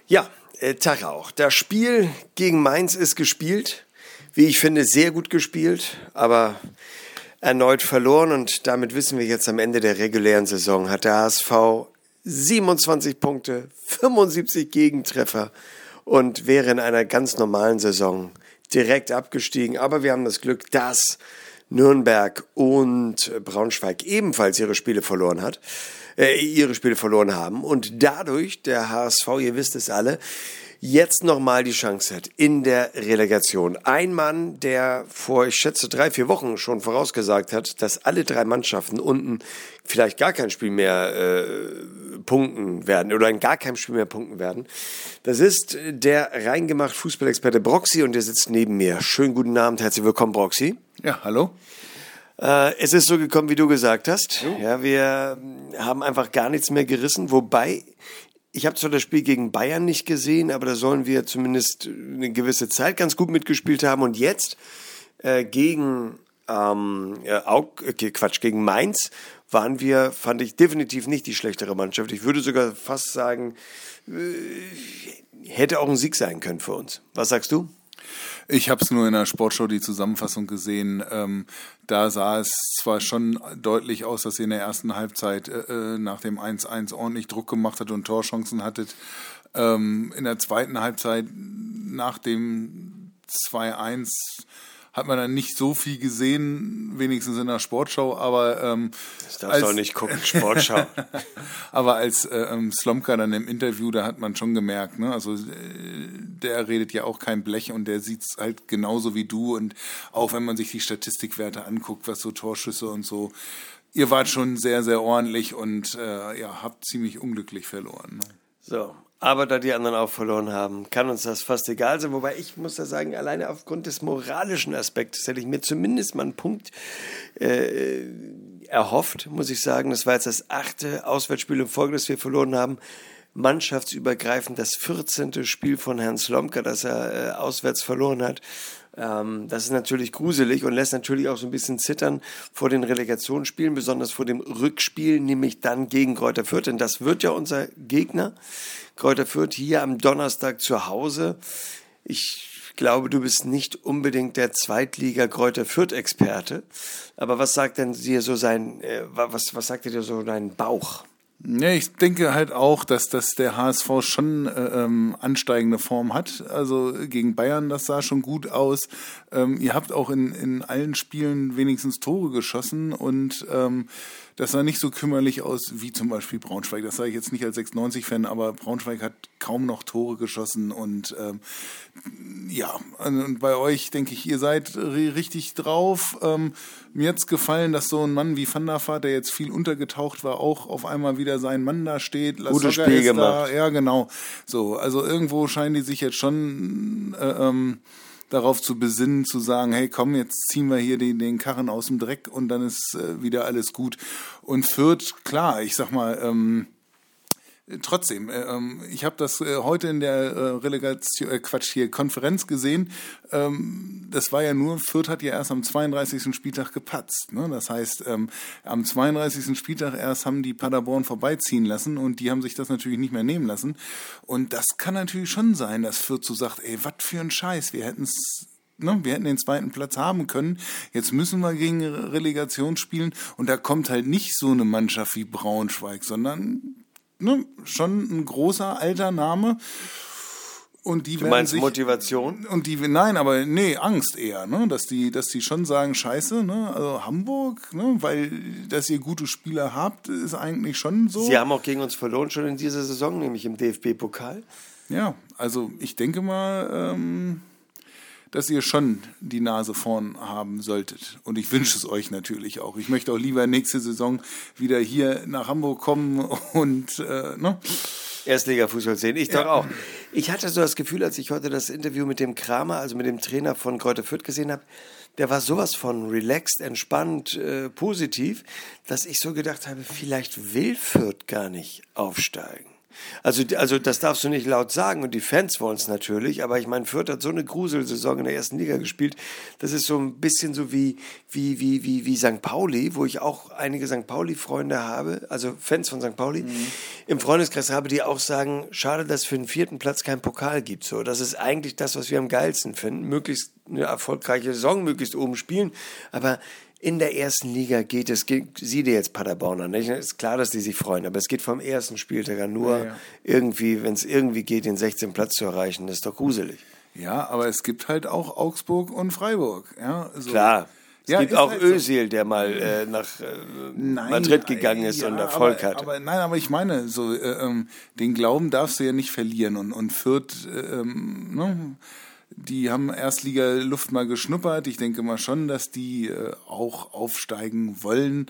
Ja, Tag auch. Das Spiel gegen Mainz ist gespielt. Wie ich finde, sehr gut gespielt, aber erneut verloren. Und damit wissen wir jetzt am Ende der regulären Saison, hat der HSV 27 Punkte, 75 Gegentreffer und wäre in einer ganz normalen Saison direkt abgestiegen. Aber wir haben das Glück, dass Nürnberg und Braunschweig ebenfalls ihre Spiele verloren haben und dadurch der HSV, ihr wisst es alle, jetzt nochmal die Chance hat in der Relegation. Ein Mann, der vor, ich schätze, 3-4 Wochen schon vorausgesagt hat, dass alle drei Mannschaften unten vielleicht gar kein Spiel mehr punkten werden oder in gar keinem Spiel mehr punkten werden. Das ist der reingemacht Fußballexperte Broxy und der sitzt neben mir. Schönen guten Abend, herzlich willkommen, Broxy. Ja, hallo. Es ist so gekommen, wie du gesagt hast. Ja, wir haben einfach gar nichts mehr gerissen, wobei ich habe zwar das Spiel gegen Bayern nicht gesehen, aber da sollen wir zumindest eine gewisse Zeit ganz gut mitgespielt haben. Und jetzt gegen Mainz waren wir, fand ich, definitiv nicht die schlechtere Mannschaft. Ich würde sogar fast sagen, hätte auch ein Sieg sein können für uns. Was sagst du? Ich habe es nur in der Sportschau die Zusammenfassung gesehen. Da sah es zwar schon deutlich aus, dass ihr in der ersten Halbzeit nach dem 1-1 ordentlich Druck gemacht hat und Torchancen hattet. In der zweiten Halbzeit nach dem 2-1 hat man dann nicht so viel gesehen, wenigstens in der Sportschau, aber das darfst du auch nicht gucken, Sportschau. Aber als Slomka dann im Interview, da hat man schon gemerkt, ne? Also der redet ja auch kein Blech und der sieht's halt genauso wie du und auch wenn man sich die Statistikwerte anguckt, was so Torschüsse und so, ihr wart schon sehr, sehr ordentlich und habt ziemlich unglücklich verloren. Ne? So. Aber da die anderen auch verloren haben, kann uns das fast egal sein. Wobei ich muss da sagen, alleine aufgrund des moralischen Aspektes hätte ich mir zumindest mal einen Punkt erhofft, muss ich sagen. Das war jetzt das 8. Auswärtsspiel in Folge, das wir verloren haben. Mannschaftsübergreifend das 14. Spiel von Herrn Slomka, das er auswärts verloren hat. Das ist natürlich gruselig und lässt natürlich auch so ein bisschen zittern vor den Relegationsspielen, besonders vor dem Rückspiel, nämlich dann gegen Greuther Fürth. Denn das wird ja unser Gegner. Greuther Fürth hier am Donnerstag zu Hause. Ich glaube, du bist nicht unbedingt der Zweitliga Greuther Fürth-Experte. Aber was sagt denn dir so was sagt dir so dein Bauch? Ja, ich denke halt auch, dass der HSV schon ansteigende Form hat. Also gegen Bayern, das sah schon gut aus. Ihr habt auch in allen Spielen wenigstens Tore geschossen und das sah nicht so kümmerlich aus wie zum Beispiel Braunschweig. Das sage ich jetzt nicht als 96-Fan, aber Braunschweig hat kaum noch Tore geschossen und und bei euch denke ich, ihr seid richtig drauf. Mir hat's gefallen, dass so ein Mann wie Van der Vaart, der jetzt viel untergetaucht war, auch auf einmal wieder sein Mann da steht. Gutes Spiel gemacht. Ja, genau. So, also irgendwo scheinen die sich jetzt schon darauf zu besinnen, zu sagen, hey komm, jetzt ziehen wir hier den Karren aus dem Dreck und dann ist wieder alles gut. Und Fürth, klar, ich sag mal, trotzdem, ich habe das heute in der Konferenz gesehen. Das war ja nur, Fürth hat ja erst am 32. Spieltag gepatzt. Ne? Das heißt, am 32. Spieltag erst haben die Paderborn vorbeiziehen lassen und die haben sich das natürlich nicht mehr nehmen lassen. Und das kann natürlich schon sein, dass Fürth so sagt, ey, was für ein Scheiß, wir hätten den zweiten Platz haben können. Jetzt müssen wir gegen Relegation spielen und da kommt halt nicht so eine Mannschaft wie Braunschweig, sondern schon ein großer alter Name und die du meinst Motivation? Und Angst eher, ne, dass die schon sagen, Scheiße, ne, also Hamburg, ne, weil dass ihr gute Spieler habt, ist eigentlich schon so. Sie haben auch gegen uns verloren schon in dieser Saison, nämlich im DFB-Pokal. Ja, also ich denke mal, dass ihr schon die Nase vorn haben solltet. Und ich wünsche es euch natürlich auch. Ich möchte auch lieber nächste Saison wieder hier nach Hamburg kommen und Erstliga-Fußball sehen. Ich doch auch. Ich hatte so das Gefühl, als ich heute das Interview mit dem Kramer, also mit dem Trainer von Greuther Fürth gesehen habe, der war sowas von relaxed, entspannt, positiv, dass ich so gedacht habe, vielleicht will Fürth gar nicht aufsteigen. Also das darfst du nicht laut sagen und die Fans wollen es natürlich, aber ich meine, Fürth hat so eine Gruselsaison in der ersten Liga gespielt, das ist so ein bisschen so wie St. Pauli, wo ich auch einige St. Pauli-Freunde habe, also Fans von St. Pauli, im Freundeskreis habe, die auch sagen, schade, dass es für den 4. Platz keinen Pokal gibt. So, das ist eigentlich das, was wir am geilsten finden, möglichst eine erfolgreiche Saison, möglichst oben spielen, aber in der ersten Liga sieh dir jetzt Paderborn an, nicht? Ist klar, dass die sich freuen, aber es geht vom ersten Spieltag an nur irgendwie, wenn es irgendwie geht, den 16. Platz zu erreichen, das ist doch gruselig. Ja, aber es gibt halt auch Augsburg und Freiburg. Ja, so. Klar. Es gibt auch halt Özil, der mal nach Madrid gegangen ist und Erfolg hat. Aber ich meine, so den Glauben darfst du ja nicht verlieren und Fürth, ne? Die haben Erstliga-Luft mal geschnuppert. Ich denke mal schon, dass die auch aufsteigen wollen.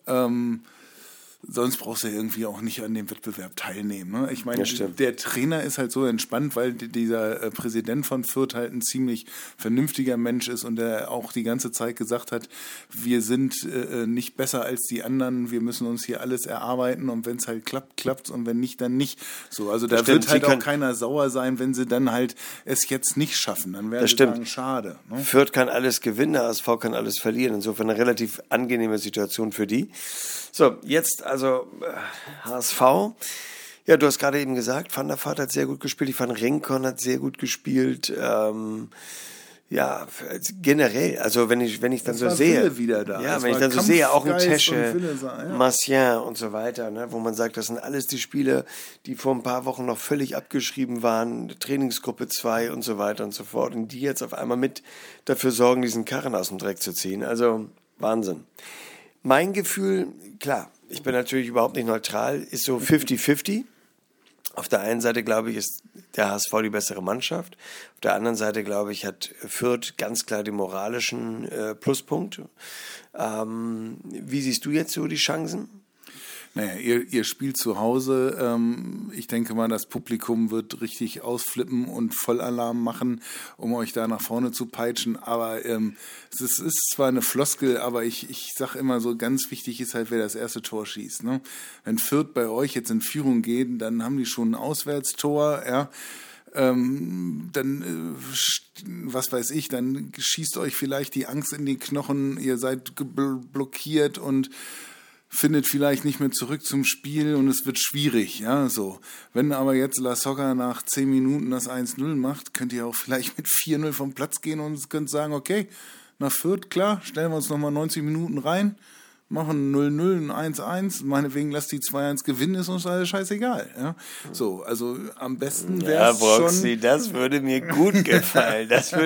Sonst brauchst du ja irgendwie auch nicht an dem Wettbewerb teilnehmen. Ne? Ich meine, der Trainer ist halt so entspannt, weil dieser Präsident von Fürth halt ein ziemlich vernünftiger Mensch ist und der auch die ganze Zeit gesagt hat, wir sind nicht besser als die anderen, wir müssen uns hier alles erarbeiten und wenn es halt klappt, klappt's und wenn nicht, dann nicht. So, also da wird halt auch keiner sauer sein, wenn sie dann halt es jetzt nicht schaffen. Dann werden sie sagen, schade. Ne? Fürth kann alles gewinnen, der HSV kann alles verlieren. Insofern eine relativ angenehme Situation für die. So, jetzt also HSV. Ja, du hast gerade eben gesagt, Van der Vaart hat sehr gut gespielt. Ich fand Rincon hat sehr gut gespielt. Ja, generell, also wenn ich dann so sehe, wieder da. Ja, wenn ich dann so sehe, auch ein Tesche, Marcien und so weiter, ne, wo man sagt, das sind alles die Spiele, die vor ein paar Wochen noch völlig abgeschrieben waren, Trainingsgruppe 2 und so weiter und so fort, und die jetzt auf einmal mit dafür sorgen, diesen Karren aus dem Dreck zu ziehen. Also Wahnsinn. Mein Gefühl, klar, ich bin natürlich überhaupt nicht neutral, ist so 50-50. Auf der einen Seite, glaube ich, ist der HSV die bessere Mannschaft. Auf der anderen Seite, glaube ich, hat Fürth ganz klar den moralischen Pluspunkt. Wie siehst du jetzt so die Chancen? Naja, ihr spielt zu Hause. Ich denke mal, das Publikum wird richtig ausflippen und Vollalarm machen, um euch da nach vorne zu peitschen. Aber es ist zwar eine Floskel, aber ich sag immer so, ganz wichtig ist halt, wer das erste Tor schießt. Ne? Wenn Fürth bei euch jetzt in Führung geht, dann haben die schon ein Auswärtstor, ja. Dann, was weiß ich, dann schießt euch vielleicht die Angst in die Knochen, ihr seid blockiert und findet vielleicht nicht mehr zurück zum Spiel und es wird schwierig, ja, so. Wenn aber jetzt La Soga nach 10 Minuten das 1-0 macht, könnt ihr auch vielleicht mit 4-0 vom Platz gehen und könnt sagen, okay, nach Fürth, klar, stellen wir uns nochmal 90 Minuten rein, machen 0-0, ein 1-1, meinetwegen lasst die 2-1 gewinnen, ist uns alles scheißegal, ja. So, also am besten wäre es Broxy, das würde mir gut gefallen,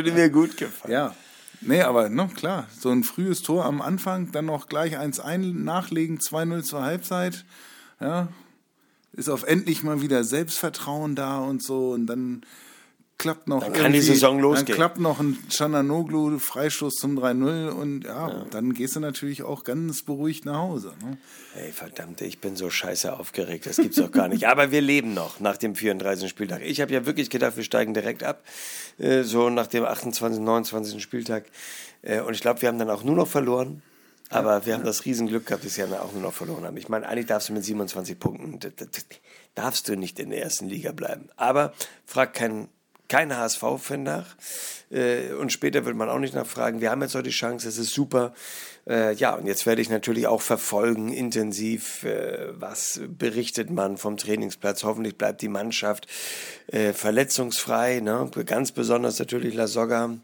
Ja. Nee, aber klar, so ein frühes Tor am Anfang, dann noch gleich 1-1 nachlegen, 2-0 zur Halbzeit, ja, ist auf endlich mal wieder Selbstvertrauen da und so und dann klappt noch dann kann die Saison losgehen. Dann klappt noch ein Cananoglu Freistoß zum 3-0 und dann gehst du natürlich auch ganz beruhigt nach Hause. Ne? Ey, verdammt, ich bin so scheiße aufgeregt, das gibt's doch gar nicht. Aber wir leben noch nach dem 34. Spieltag. Ich habe ja wirklich gedacht, wir steigen direkt ab, so nach dem 28., 29. Spieltag. Und ich glaube, wir haben dann auch nur noch verloren. Aber wir haben das Riesenglück gehabt, dass wir auch nur noch verloren haben. Ich meine, eigentlich darfst du mit 27 Punkten, darfst du nicht in der ersten Liga bleiben. Aber frag kein HSV-Fan nach und später wird man auch nicht nachfragen. Wir haben jetzt heute die Chance, es ist super. Ja, und jetzt werde ich natürlich auch verfolgen, intensiv, was berichtet man vom Trainingsplatz. Hoffentlich bleibt die Mannschaft verletzungsfrei, ne? Ganz besonders natürlich La Soga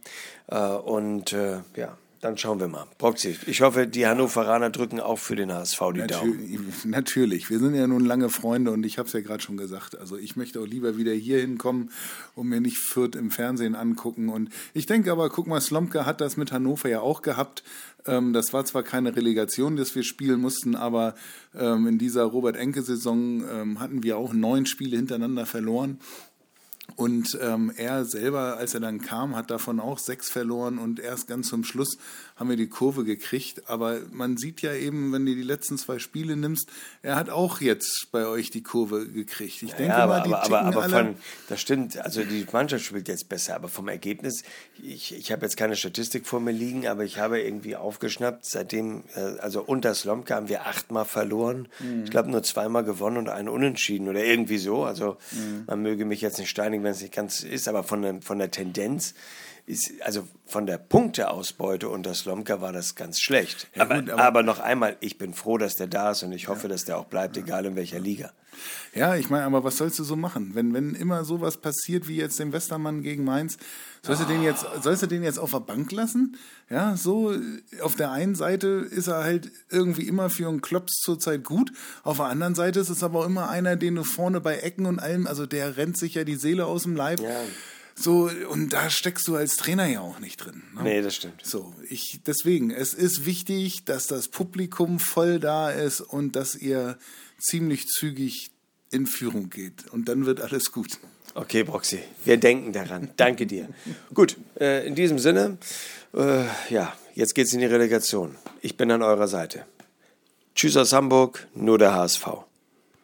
ja. Dann schauen wir mal. Proxy, ich hoffe, die Hannoveraner drücken auch für den HSV die Daumen. Natürlich. Wir sind ja nun lange Freunde und ich habe es ja gerade schon gesagt. Also ich möchte auch lieber wieder hier hinkommen und mir nicht Fürth im Fernsehen angucken. Und ich denke aber, guck mal, Slomka hat das mit Hannover ja auch gehabt. Das war zwar keine Relegation, dass wir spielen mussten, aber in dieser Robert-Enke-Saison hatten wir auch 9 Spiele hintereinander verloren. Und er selber, als er dann kam, hat davon auch 6 verloren und erst ganz zum Schluss haben wir die Kurve gekriegt. Aber man sieht ja eben, wenn du die letzten 2 Spiele nimmst, er hat auch jetzt bei euch die Kurve gekriegt. Ich denke mal, die aber das stimmt, also die Mannschaft spielt jetzt besser, aber vom Ergebnis, ich habe jetzt keine Statistik vor mir liegen, aber ich habe irgendwie aufgeschnappt, seitdem, also unter Slomka haben wir 8-mal verloren, ich glaube nur 2-mal gewonnen und einen Unentschieden oder irgendwie so, also man möge mich jetzt nicht steinigen, wenn es nicht ganz ist, aber von der Tendenz ist, also von der Punkteausbeute unter Slomka war das ganz schlecht. Ja, aber noch einmal, ich bin froh, dass der da ist und ich hoffe, dass der auch bleibt, egal in welcher Liga. Ja, ich meine, aber was sollst du so machen? Wenn immer sowas passiert wie jetzt dem Westermann gegen Mainz, sollst du den jetzt auf der Bank lassen? Ja, so auf der einen Seite ist er halt irgendwie immer für einen Klops zurzeit gut, auf der anderen Seite ist es aber auch immer einer, den du vorne bei Ecken und allem, also der rennt sich ja die Seele aus dem Leib. Ja. So, und da steckst du als Trainer ja auch nicht drin. Ne? Nee, das stimmt. So, deswegen, es ist wichtig, dass das Publikum voll da ist und dass ihr ziemlich zügig in Führung geht. Und dann wird alles gut. Okay, Broxy, wir denken daran. Danke dir. Gut, in diesem Sinne, jetzt geht's in die Relegation. Ich bin an eurer Seite. Tschüss aus Hamburg, nur der HSV.